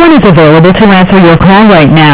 one is available to answer your call right now.